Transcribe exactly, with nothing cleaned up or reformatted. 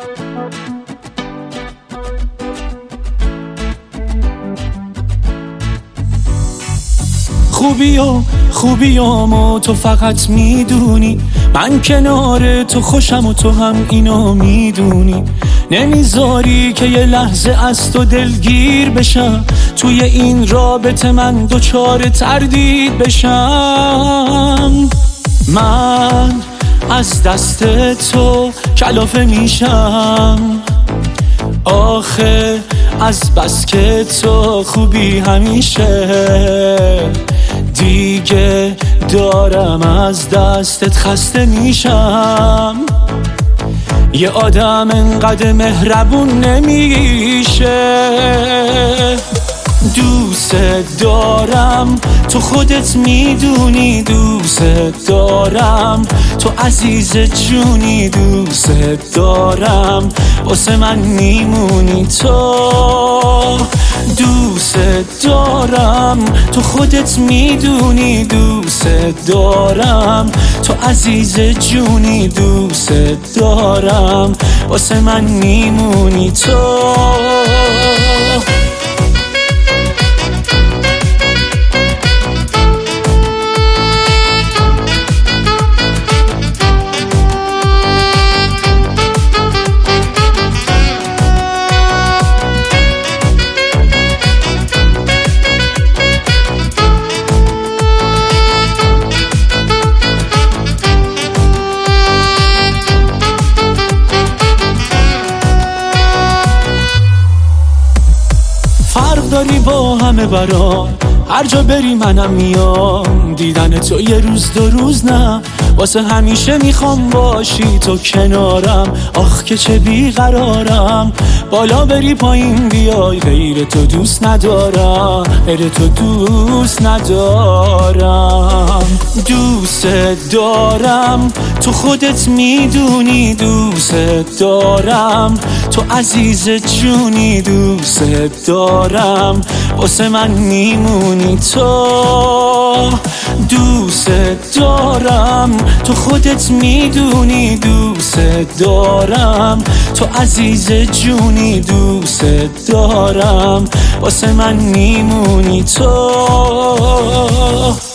خوبی و خوبیامو تو فقط میدونی، من کنار تو خوشم و تو هم اینو میدونی. نمیذاری که یه لحظه از تو دلگیر بشم، توی این رابطه من دچار تردید بشم. من از دست تو کلافه میشم، آخه از بس که تو خوبی همیشه، دیگه دارم از دستت خسته میشم. یه آدم انقدر مهربون نمیشه. دوست دارم تو خودت میدونی، دوست دارم تو عزیز جونی، دوست دارم واسه من میمونی تو. دوست دارم تو خودت میدونی، دوست دارم تو عزیز جونی، دوست دارم واسه من میمونی تو. فرق داری با همه برام، هر جا بری منم میام. دیدن تو یه روز دو روز نه، واسه همیشه میخوام باشی تو کنارم. آخ که چه بیقرارم، بالا بری پایین بیای، غیر تو دوست ندارم، غیر تو دوست ندارم. دوست دارم تو خودت میدونی، دوست دارم تو عزیز جونی، دوست دارم واسه من میمونی تو. دوست دارم تو خودت میدونی، دوست دارم تو عزیز جونی، دوست دارم واسه من میمونی تو.